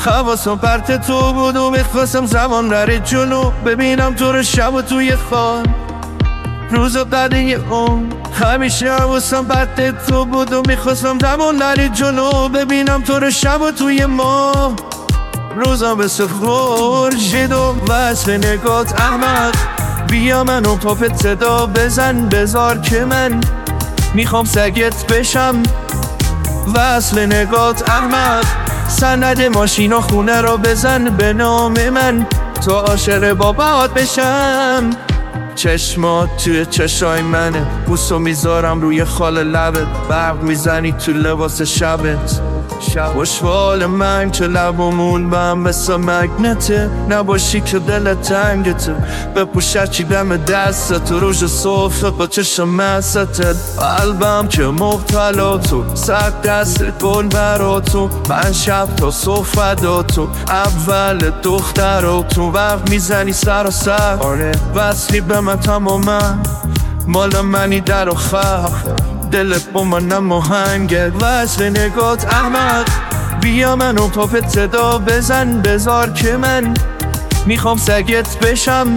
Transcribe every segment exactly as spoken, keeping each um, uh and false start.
حواسم پرت تو بود و میخواستم زمان نره جلو، ببینم تو رو شب و توی خواب روز بعد یه اون. همیشه حواسم پرت تو بود و میخواستم زمان نره جلو، ببینم تو رو شب و توی ما روزا به خورشید و وصل نگات احمق. بیا منو پاپت صدا بزن بذار که من میخوام سگت بشم. وصل نگات احمق، سند ماشین و خونه رو بزن به نام من تا عاشق بابات بشم. چشمات توی چشای منه، بوسو میذارم روی خال لبت، برق میزنی تو لباس شبت. خوشحال من که لبامون با هم مثل مگنته، نباشی که دلت تنگته، بپوش هرچی دم دستت، روژ صفت با چشم مستت. قلبم که مبتلا تو، صد دست کن برا تو، من شب تا صبح فدا تو، اول دختر تو وقت میزنی سر و سر. آره وصلی به من تماما، مال منی در آخر، دلت با منم مهنگه. وصل نگات احمق، بیا منو پاپت صدا بزن بذار که من میخوام سگت بشم.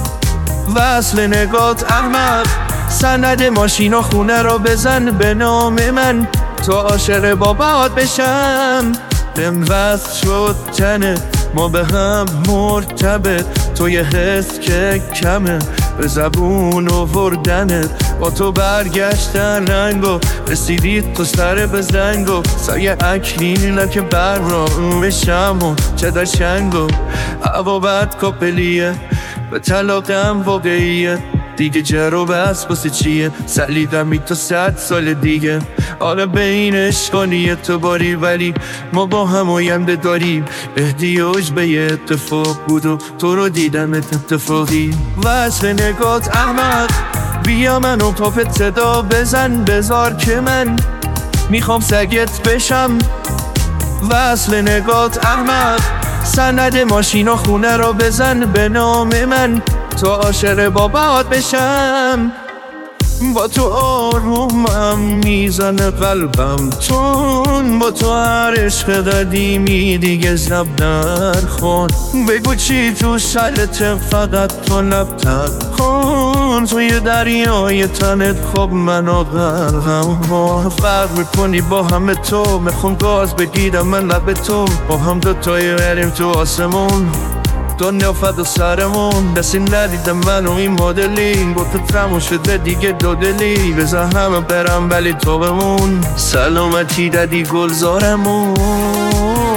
وصل نگات احمق، سند ماشین و خونه رو بزن به نام من تا عاشق بابات بشم. بهم وصل شد تنه، ما به هم مرتبط، تو یه حس که کمه به زبون آوردنت، با تو برگشتن رنگو رسیدی تو سر بزنگو، سایه اکلیله که بر رو بشم و چه داشنگو. هوا بد کپلیه به طلاقم واقعیه، دیگه جرو بس باسه چیه، سلیدمی تا صد سال دیگه. حالا بینش کنی اعتباری ولی ما با هم آینده داریم، احتیاج به یه اتفاق بود و تو رو دیدم اتفاقی. وصل نگات احمق، بیا منو پاپت صدا بزن بذار که من میخوام سگت بشم. وصل نگات احمق، سند ماشین و خونه رو بزن به نام من تا عاشق بابات بشم. با تو آرومم میزنه قلبم تون، با تو هر عشق قدیمی دیگه زب نرخون. بگو چی تو سرت فقط تو لب تر کن، توی دریای تنت خب منو غرقم کن. فرق میکنی با همه تو، میخوام گاز بگیرم من لب تو، با هم دوتایی بریم تو آسمون، دنیا فدا سرمون. دستی ندیدم منو این مدلی، با تو تموم شده دیگه دو دلی، بذار همه برم ولی تو بمون، سلامتی دادی گلزارمون.